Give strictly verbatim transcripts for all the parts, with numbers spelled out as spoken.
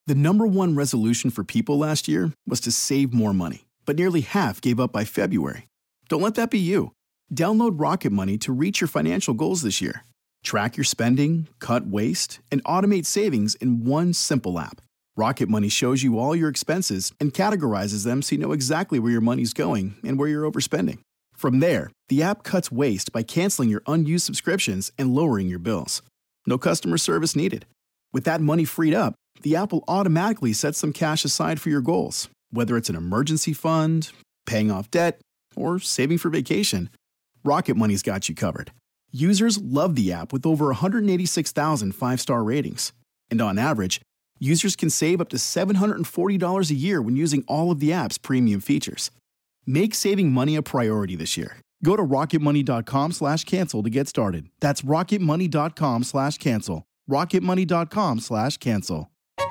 The number one resolution for people last year was to save more money, but nearly half gave up by February. Don't let that be you. Download Rocket Money to reach your financial goals this year. Track your spending, cut waste, and automate savings in one simple app. Rocket Money shows you all your expenses and categorizes them so you know exactly where your money's going and where you're overspending. From there, the app cuts waste by canceling your unused subscriptions and lowering your bills. No customer service needed. With that money freed up, the app will automatically set some cash aside for your goals, whether it's an emergency fund, paying off debt, or saving for vacation. Rocket Money's got you covered. Users love the app with over one hundred eighty-six thousand five-star ratings. And on average, users can save up to seven hundred forty dollars a year when using all of the app's premium features. Make saving money a priority this year. Go to rocketmoney.com slash cancel to get started. That's rocketmoney.com slash cancel. rocketmoney.com slash cancel.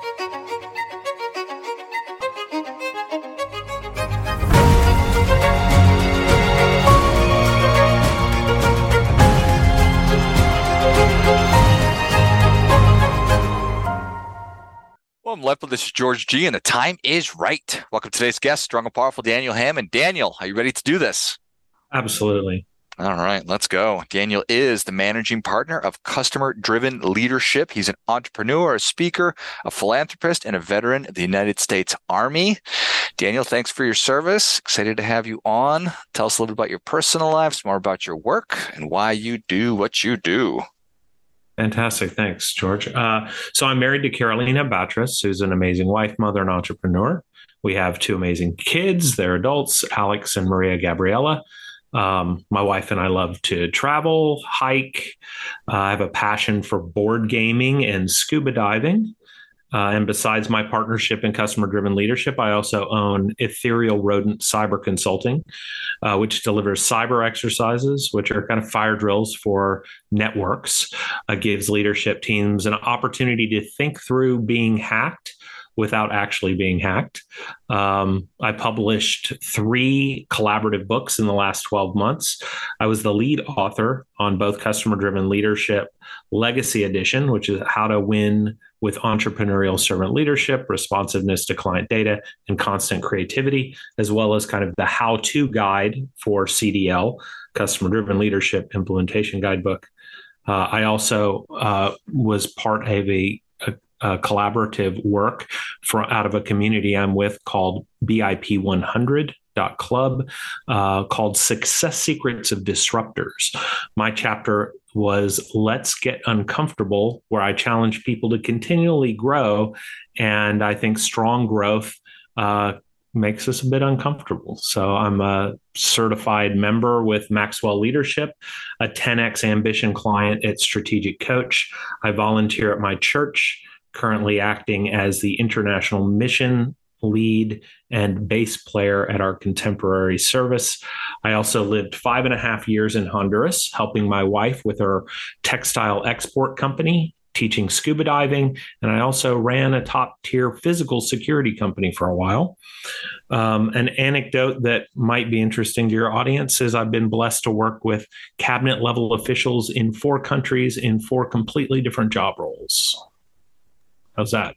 Well, I'm left with this is George G, and the time is right. Welcome to today's guest, strong and powerful Daniel Hammond. Daniel, are you ready to do this? Absolutely. All right, let's go. Daniel is the managing partner of Customer Driven Leadership. He's an entrepreneur, a speaker, a philanthropist, and a veteran of the United States Army. Daniel, thanks for your service. Excited to have you on. Tell us a little bit about your personal life, some more about your work, and why you do what you do. Fantastic. Thanks, George. Uh, so I'm married to Carolina Batras, who's an amazing wife, mother, and entrepreneur. We have two amazing kids. They're adults, Alex and Maria Gabriella. Um, my wife and I love to travel, hike. Uh, I have a passion for board gaming and scuba diving. Uh, and besides my partnership in customer-driven leadership, I also own Ethereal Rodent Cyber Consulting, uh, which delivers cyber exercises, which are kind of fire drills for networks. Uh, gives leadership teams an opportunity to think through being hacked without actually being hacked. Um, I published three collaborative books in the last twelve months. I was the lead author on both Customer Driven Leadership Legacy Edition, which is how to win with entrepreneurial servant leadership, responsiveness to client data, and constant creativity, as well as kind of the how-to guide for C D L, Customer Driven Leadership Implementation Guidebook. Uh, I also uh, was part of a Uh, collaborative work for, out of a community I'm with called B I P one hundred dot club, uh, called Success Secrets of Disruptors. My chapter was Let's Get Uncomfortable, where I challenge people to continually grow. And I think strong growth uh, makes us a bit uncomfortable. So I'm a certified member with Maxwell Leadership, a ten X Ambition client at Strategic Coach. I volunteer at my church, currently acting as the international mission lead and bass player at our contemporary service. I also lived five and a half years in Honduras, helping my wife with her textile export company, teaching scuba diving, and I also ran a top-tier physical security company for a while. Um, an anecdote that might be interesting to your audience is I've been blessed to work with cabinet-level officials in four countries in four completely different job roles. How's that?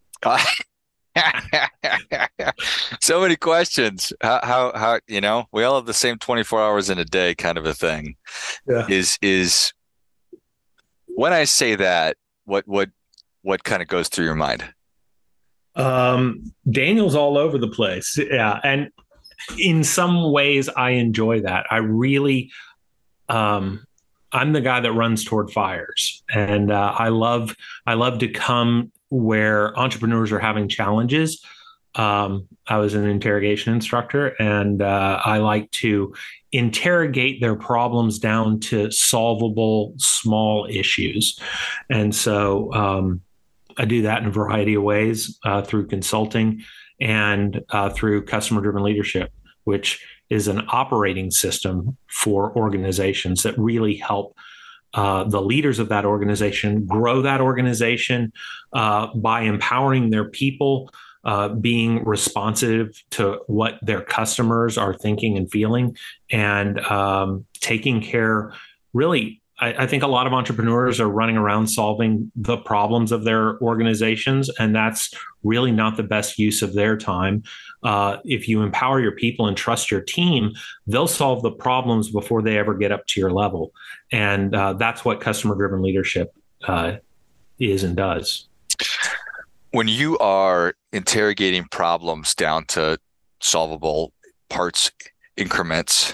So many questions. How, how, how, you know, we all have the same twenty-four hours in a day kind of a thing. Yeah. Is, is when I say that, what, what, what kind of goes through your mind? Um, Daniel's all over the place. Yeah. And in some ways I enjoy that. I really, um, I'm the guy that runs toward fires, and uh, I love, I love to come where entrepreneurs are having challenges. Um, I was an interrogation instructor, and uh, I like to interrogate their problems down to solvable small issues. And so um, I do that in a variety of ways uh, through consulting and uh, through customer-driven leadership, which is an operating system for organizations that really help Uh, the leaders of that organization grow that organization uh, by empowering their people, uh, being responsive to what their customers are thinking and feeling, and um, taking care really I, I think a lot of entrepreneurs are running around solving the problems of their organizations, and that's really not the best use of their time. Uh, if you empower your people and trust your team, they'll solve the problems before they ever get up to your level. And uh, that's what customer-driven leadership uh, is and does. When you are interrogating problems down to solvable parts increments,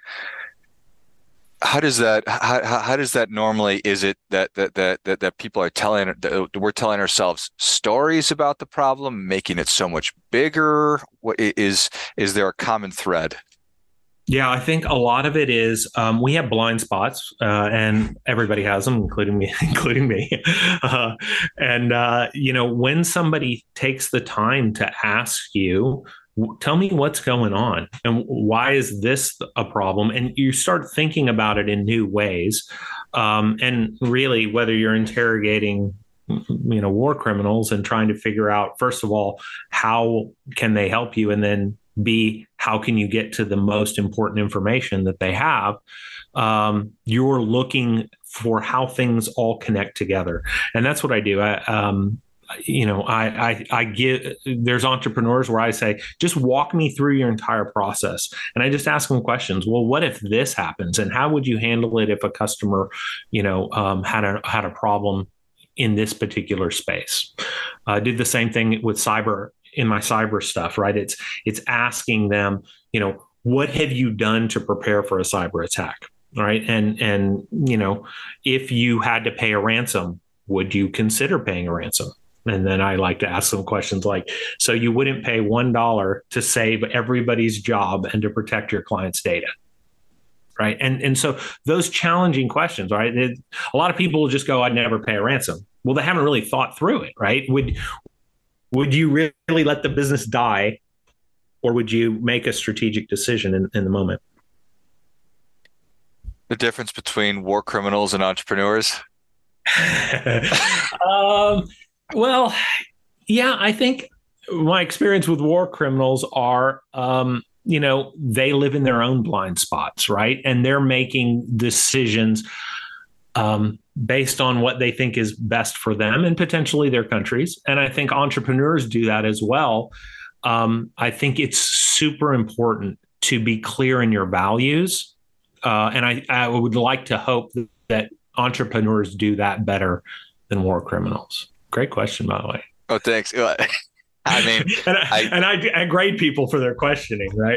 how does that how, how does that normally, is it that that that that, that people are telling, that we're telling ourselves stories about the problem, making it so much bigger? What is is there a common thread? Yeah, I think a lot of it is um, we have blind spots, uh, and everybody has them, including me. including me. Uh, and uh, you know, when somebody takes the time to ask you, tell me what's going on and why is this a problem, and you start thinking about it in new ways. Um, and really, whether you're interrogating, you know, war criminals and trying to figure out, first of all, how can they help you, and then B, how can you get to the most important information that they have? Um, you're looking for how things all connect together. And that's what I do. I, um, you know, I, I, I give, there's entrepreneurs where I say, just walk me through your entire process. And I just ask them questions. Well, what if this happens? And how would you handle it if a customer, you know, um, had a, had a problem in this particular space? I uh, did the same thing with cyber, in my cyber stuff, right? It's, it's asking them, you know, what have you done to prepare for a cyber attack? Right. And, and, you know, if you had to pay a ransom, would you consider paying a ransom? And then I like to ask them questions like, so you wouldn't pay one dollar to save everybody's job and to protect your client's data. Right. And, and so those challenging questions, right? It, a lot of people will just go, I'd never pay a ransom. Well, they haven't really thought through it, right? Would, would you really let the business die, or would you make a strategic decision in, in the moment? The difference between war criminals and entrepreneurs? um, well, yeah, I think my experience with war criminals are, um, you know, they live in their own blind spots, right? And they're making decisions um, based on what they think is best for them and potentially their countries. And I think entrepreneurs do that as well. Um, I think it's super important to be clear in your values. Uh, and I, I would like to hope that, that entrepreneurs do that better than war criminals. Great question, by the way. Oh, thanks. I mean, and, I, I, and I, I grade people for their questioning, right?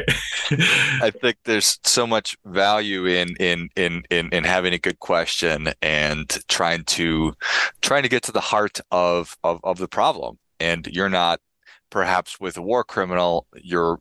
I think there's so much value in, in in in in having a good question and trying to trying to get to the heart of of of the problem. And you're not, perhaps with a war criminal, you're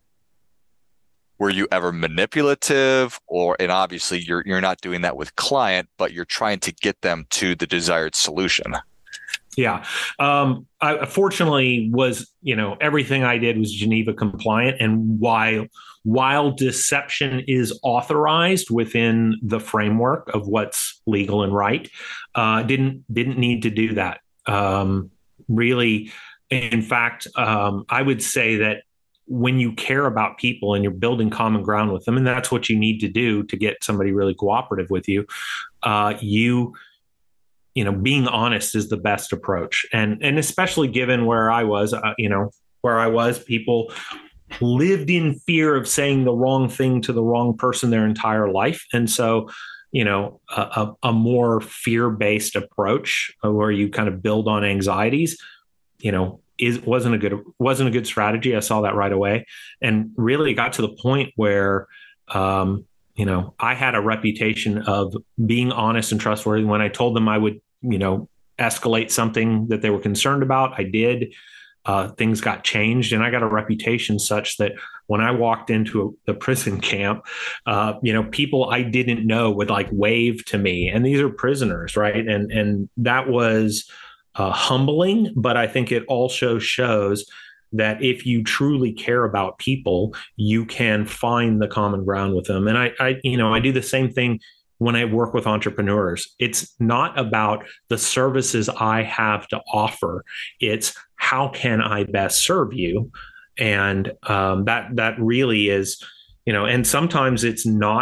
were you ever manipulative, or, and obviously you're you're not doing that with client, but you're trying to get them to the desired solution. Yeah. Um, I fortunately was, you know, everything I did was Geneva compliant. And while, while deception is authorized within the framework of what's legal and right, uh, didn't, didn't need to do that. Um, really, in fact, um, I would say that when you care about people and you're building common ground with them, and that's what you need to do to get somebody really cooperative with you, uh, you, you know, being honest is the best approach. And, and especially given where I was, uh, you know, where I was, people lived in fear of saying the wrong thing to the wrong person their entire life. And so, you know, a, a, a more fear-based approach where you kind of build on anxieties, you know, is wasn't a good, wasn't a good strategy. I saw that right away. And really got to the point where, um, you know, I had a reputation of being honest and trustworthy. When I told them I would, you know, escalate something that they were concerned about, I did. Uh, things got changed, and I got a reputation such that when I walked into a, the prison camp, uh, you know, people I didn't know would like wave to me, and these are prisoners, right? And and that was uh, humbling, but I think it also shows that if you truly care about people, you can find the common ground with them. And I, I, you know, I do the same thing when I work with entrepreneurs. It's not about the services I have to offer. It's how can I best serve you? And um, that, that really is, you know, and sometimes it's not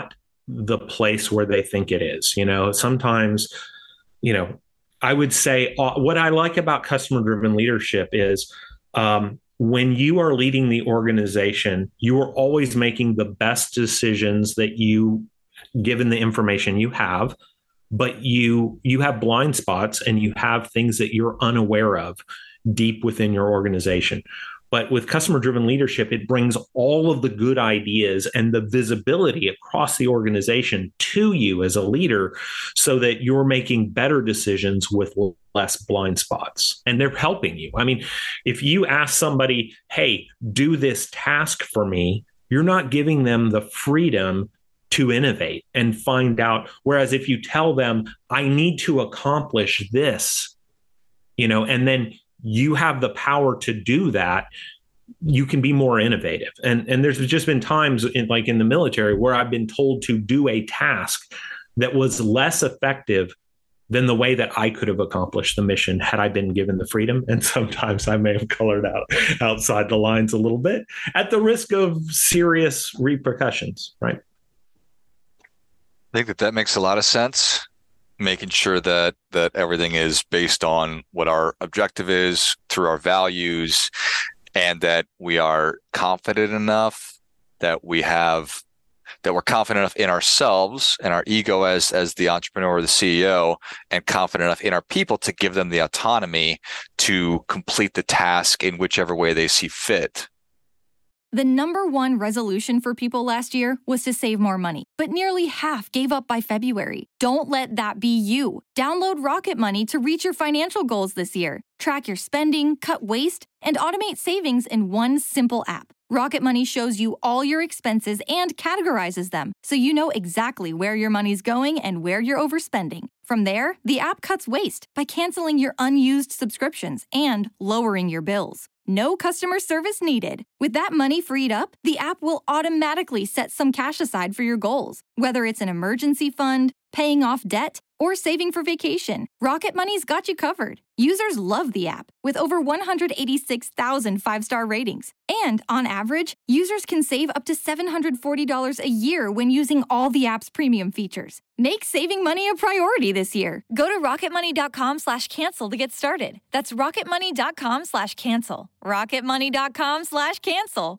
the place where they think it is. You know, sometimes, you know, I would say uh, what I like about customer-driven leadership is um, when you are leading the organization, you are always making the best decisions that you, given the information you have, but you you have blind spots and you have things that you're unaware of deep within your organization. But with customer-driven leadership, it brings all of the good ideas and the visibility across the organization to you as a leader so that you're making better decisions with less blind spots. And they're helping you. I mean, if you ask somebody, hey, do this task for me, you're not giving them the freedom to innovate and find out. Whereas if you tell them, I need to accomplish this, you know, and then you have the power to do that, you can be more innovative. And, and there's just been times in, like in the military where I've been told to do a task that was less effective than the way that I could have accomplished the mission had I been given the freedom. And sometimes I may have colored out outside the lines a little bit at the risk of serious repercussions, right? I think that that makes a lot of sense. Making sure that that everything is based on what our objective is through our values, and that we are confident enough that we have that we're confident enough in ourselves and our ego as as the entrepreneur or the C E O, and confident enough in our people to give them the autonomy to complete the task in whichever way they see fit. The number one resolution for people last year was to save more money, but nearly half gave up by February. Don't let that be you. Download Rocket Money to reach your financial goals this year. Track your spending, cut waste, and automate savings in one simple app. Rocket Money shows you all your expenses and categorizes them, so you know exactly where your money's going and where you're overspending. From there, the app cuts waste by canceling your unused subscriptions and lowering your bills. No customer service needed. With that money freed up, the app will automatically set some cash aside for your goals. Whether it's an emergency fund, paying off debt, or saving for vacation, Rocket Money's got you covered. Users love the app, with over one hundred eighty-six thousand five-star ratings. And on average, users can save up to seven hundred forty dollars a year when using all the app's premium features. Make saving money a priority this year. Go to rocketmoney.com slash cancel to get started. That's rocketmoney.com slash cancel. rocketmoney.com slash cancel.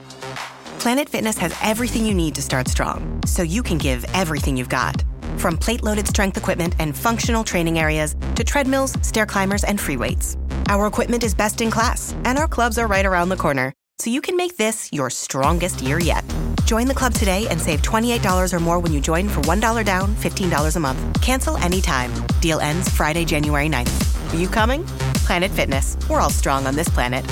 Planet Fitness has everything you need to start strong, so you can give everything you've got. From plate-loaded strength equipment and functional training areas to treadmills, stair climbers, and free weights. Our equipment is best in class, and our clubs are right around the corner, so you can make this your strongest year yet. Join the club today and save twenty-eight dollars or more when you join for one dollar down, fifteen dollars a month. Cancel anytime. Deal ends Friday, January ninth. Are you coming? Planet Fitness. We're all strong on this planet.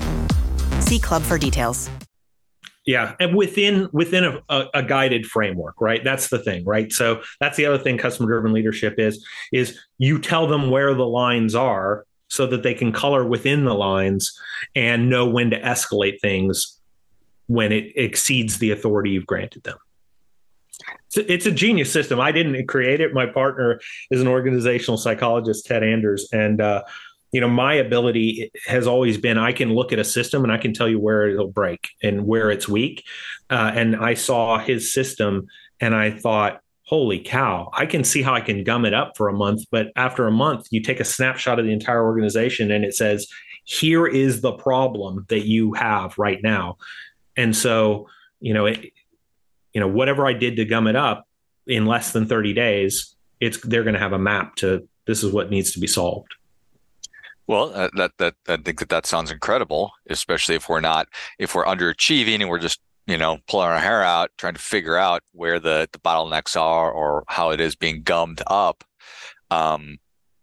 See club for details. Yeah, and within within a, a, a guided framework, right? That's the thing, right? So that's the other thing customer-driven leadership is, is you tell them where the lines are so that they can color within the lines and know when to escalate things when it exceeds the authority you've granted them. So it's a genius system. I didn't create it. My partner is an organizational psychologist, Ted Anders, and uh, you know, my ability has always been I can look at a system and I can tell you where it'll break and where it's weak. Uh, and I saw his system and I thought, holy cow, I can see how I can gum it up for a month. But after a month, you take a snapshot of the entire organization and it says, here is the problem that you have right now. And so, you know, it, you know, whatever I did to gum it up in less than thirty days, it's they're going to have a map to this is what needs to be solved. Well, uh, that that I think that that sounds incredible, especially if we're not if we're underachieving and we're just, you know, pulling our hair out trying to figure out where the, the bottlenecks are or how it is being gummed up. Um,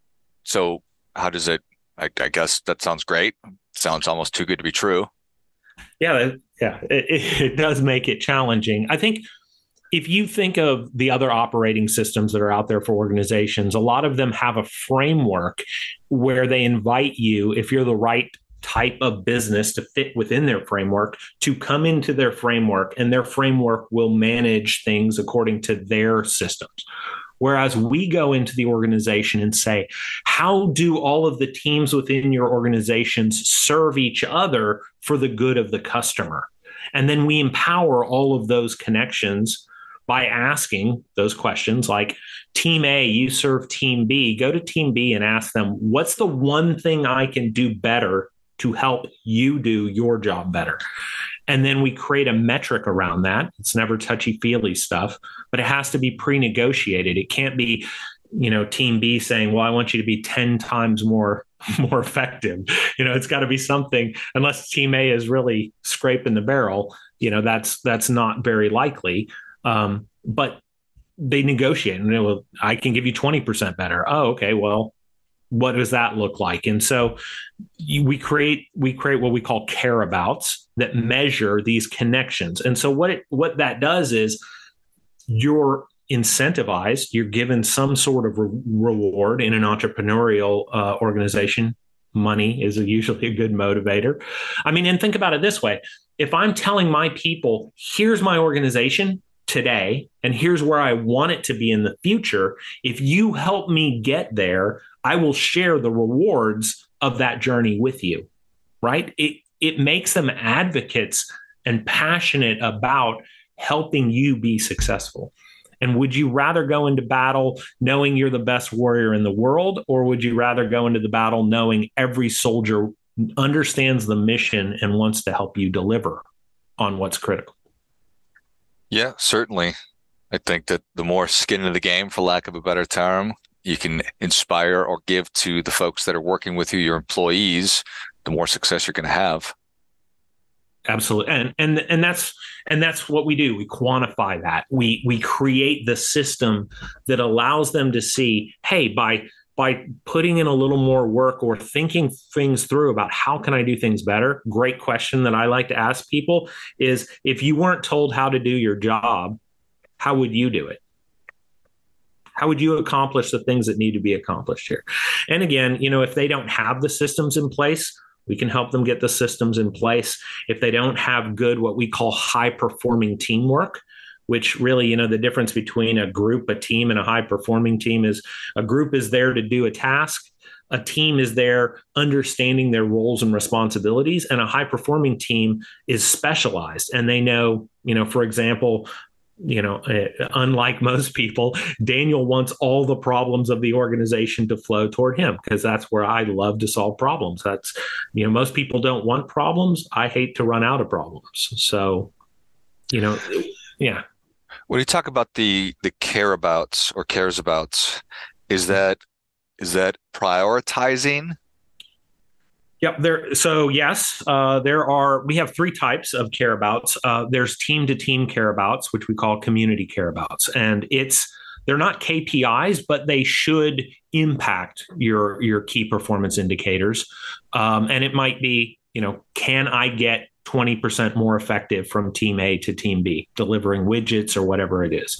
so how does it? I, I guess that sounds great. Sounds almost too good to be true. Yeah, yeah, it, it does make it challenging. I think. If you think of the other operating systems that are out there for organizations, a lot of them have a framework where they invite you, if you're the right type of business to fit within their framework, to come into their framework, and their framework will manage things according to their systems. Whereas we go into the organization and say, how do all of the teams within your organizations serve each other for the good of the customer? And then we empower all of those connections by asking those questions like, Team A, you serve Team B, go to Team B and ask them, what's the one thing I can do better to help you do your job better? And then we create a metric around that. It's never touchy-feely stuff, but it has to be pre-negotiated. It can't be, you know, Team B saying, well, I want you to be ten times more, more effective. You know, it's got to be something, unless Team A is really scraping the barrel, you know, that's, that's not very likely. Um, but they negotiate and they will, I can give you twenty percent better. Oh, okay. Well, what does that look like? And so you, we create, we create what we call care abouts that measure these connections. And so what it, what that does is you're incentivized, you're given some sort of re- reward in an entrepreneurial uh, organization. Money is a, usually a good motivator. I mean, and think about it this way. If I'm telling my people, here's my organization today, and here's where I want it to be in the future, if you help me get there, I will share the rewards of that journey with you, right? It, it makes them advocates and passionate about helping you be successful. And would you rather go into battle knowing you're the best warrior in the world, or would you rather go into the battle knowing every soldier understands the mission and wants to help you deliver on what's critical? Yeah, certainly. I think that the more skin in the game, for lack of a better term, you can inspire or give to the folks that are working with you, your employees, the more success you're going to have. Absolutely. And and and that's and that's what we do. We quantify that. We we create the system that allows them to see, hey, by by putting in a little more work or thinking things through about how can I do things better? Great question that I like to ask people is, if you weren't told how to do your job, how would you do it? How would you accomplish the things that need to be accomplished here? And again, you know, if they don't have the systems in place, we can help them get the systems in place. If they don't have good, what we call high performing teamwork, which really, you know, the difference between a group, a team, and a high performing team is a group is there to do a task. A team is there understanding their roles and responsibilities, and a high performing team is specialized. And they know, you know, for example, you know, uh, unlike most people, Daniel wants all the problems of the organization to flow toward him, because that's where I love to solve problems. That's, you know, most people don't want problems. I hate to run out of problems. So, you know, yeah. When you talk about the the care abouts or cares abouts, is that is that prioritizing? Yep. There. So yes, uh, there are. We have three types of care abouts. Uh, there's team to team care abouts, which we call community care abouts, and it's they're not K P Is, but they should impact your your key performance indicators. Um, and it might be, you know, can I get twenty percent more effective from team A to team B, delivering widgets or whatever it is.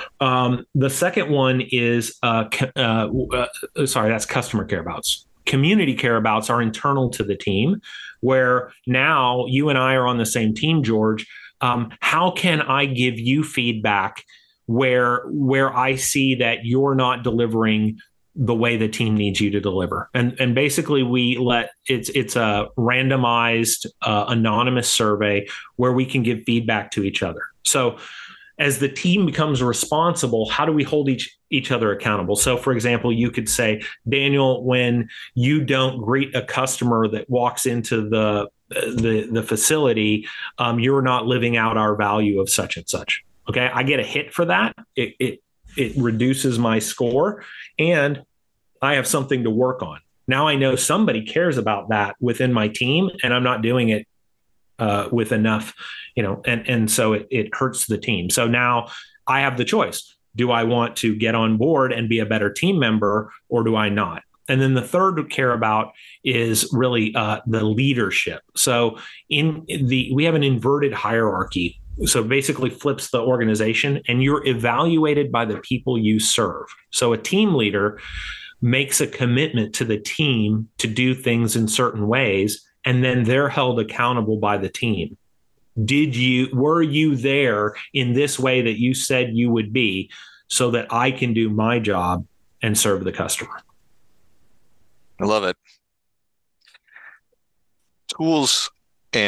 Um, the second one is, uh, uh, uh, sorry, that's customer care abouts. Community care abouts are internal to the team, where now you and I are on the same team, George. Um, how can I give you feedback where where I see that you're not delivering the way the team needs you to deliver? And and basically we let it's it's a randomized uh, anonymous survey where we can give feedback to each other. So as the team becomes responsible, how do we hold each each other accountable? So for example, you could say, Daniel, when you don't greet a customer that walks into the the, the facility, um, you're not living out our value of such and such. Okay, I get a hit for that. It it it reduces my score, and I have something to work on. Now I know somebody cares about that within my team, and I'm not doing it uh, with enough, you know, and, and so it, it hurts the team. So now I have the choice. Do I want to get on board and be a better team member, or do I not? And then the third care about is really uh, the leadership. So in the we have an inverted hierarchy. So basically flips the organization, and you're evaluated by the people you serve. So a team leader makes a commitment to the team to do things in certain ways, and then they're held accountable by the team. Did you, were you there in this way that you said you would be, so that I can do my job and serve the customer? I love it. Tools and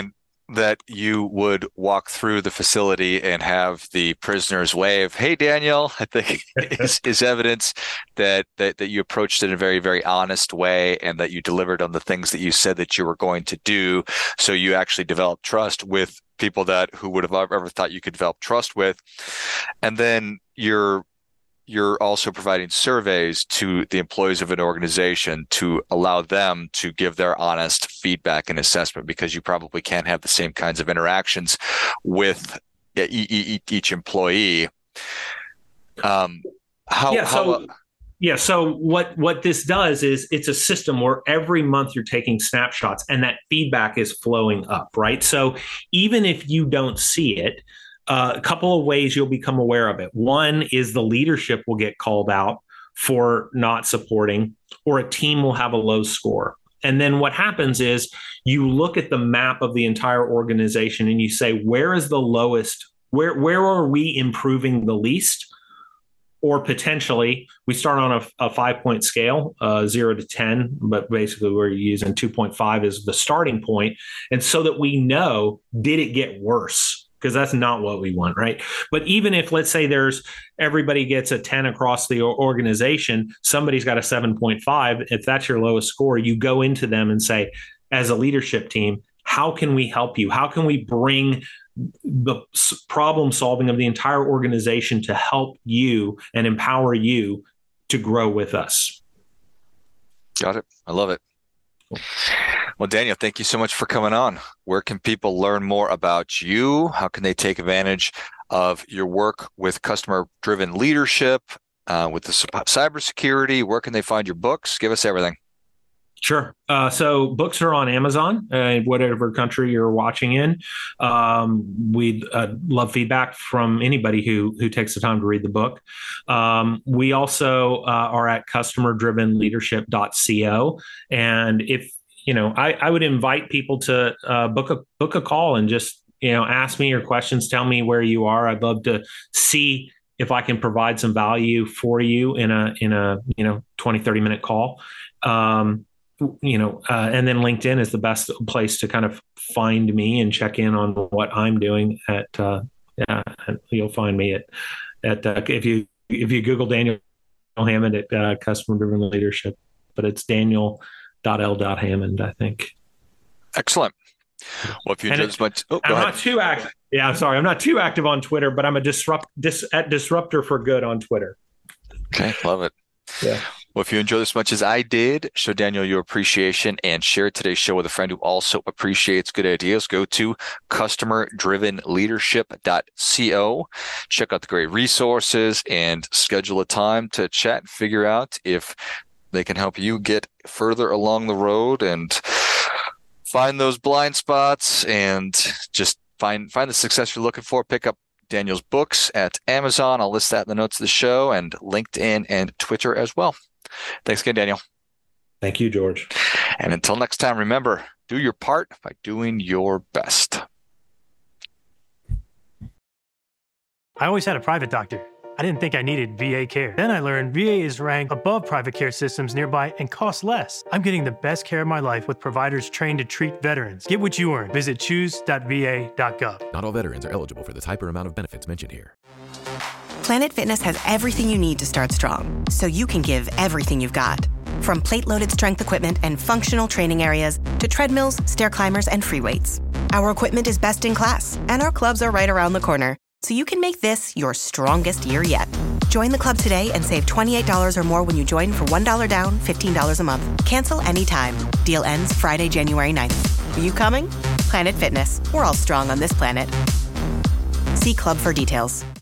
that you would walk through the facility and have the prisoners wave, "Hey, Daniel," I think is, is evidence that, that that you approached it in a very, very honest way and that you delivered on the things that you said that you were going to do. So you actually developed trust with people that who would have ever thought you could develop trust with. And then you're you're also providing surveys to the employees of an organization to allow them to give their honest feedback and assessment, because you probably can't have the same kinds of interactions with each employee. Um, how, yeah, so, how, yeah. So what, what this does is it's a system where every month you're taking snapshots and that feedback is flowing up, right? So even if you don't see it, Uh, a couple of ways you'll become aware of it. One is the leadership will get called out for not supporting, or a team will have a low score. And then what happens is you look at the map of the entire organization and you say, where is the lowest? Where, where are we improving the least? Or potentially, we start on a, a five-point scale, uh, zero to ten, but basically we're using two point five as the starting point. And so that we know, did it get worse? Because that's not what we want, right? But even if, let's say there's everybody gets a ten across the organization, somebody's got a seven point five, if that's your lowest score, you go into them and say, as a leadership team, how can we help you? How can we bring the problem solving of the entire organization to help you and empower you to grow with us? Got it. I love it. Well, Daniel, thank you so much for coming on. Where can people learn more about you? How can they take advantage of your work with customer-driven leadership, uh, with the cybersecurity? Where can they find your books? Give us everything. Sure. Uh, so books are on Amazon, uh, whatever country you're watching in. Um, we'd uh, love feedback from anybody who who takes the time to read the book. Um, we also uh, are at customer driven leadership dot co. And if, you know, I, I would invite people to uh, book a book a call and just, you know, ask me your questions, tell me where you are. I'd love to see if I can provide some value for you in a, in a, you know, twenty, thirty minute call. Um, you know, uh, and then LinkedIn is the best place to kind of find me and check in on what I'm doing at, uh, yeah, you'll find me at, at, uh, if you, if you Google Daniel Hammond at uh, Customer Driven Leadership, but it's Daniel dot L dot Hammond, I think. Excellent. Well, if you enjoyed this much, oh, I'm ahead. not too active. Yeah, I'm sorry. I'm not too active on Twitter, but I'm a disrupt dis, at disruptor for good on Twitter. Okay. Love it. Yeah. Well, if you enjoyed as much as I did, show Daniel your appreciation and share today's show with a friend who also appreciates good ideas. Go to customer driven leadership dot co. Check out the great resources and schedule a time to chat and figure out if they can help you get further along the road and find those blind spots and just find find the success you're looking for. Pick up Daniel's books at Amazon. I'll list that in the notes of the show, and LinkedIn and Twitter as well. Thanks again, Daniel. Thank you, George. And until next time, remember, do your part by doing your best. I always had a private doctor. I didn't think I needed V A care. Then I learned V A is ranked above private care systems nearby and costs less. I'm getting the best care of my life with providers trained to treat veterans. Get what you earn. Visit choose dot v a dot gov. Not all veterans are eligible for the type or amount of benefits mentioned here. Planet Fitness has everything you need to start strong, so you can give everything you've got. From plate-loaded strength equipment and functional training areas to treadmills, stair climbers, and free weights. Our equipment is best in class, and our clubs are right around the corner, so you can make this your strongest year yet. Join the club today and save twenty-eight dollars or more when you join for one dollar down, fifteen dollars a month. Cancel anytime. Deal ends Friday, January ninth. Are you coming? Planet Fitness. We're all strong on this planet. See club for details.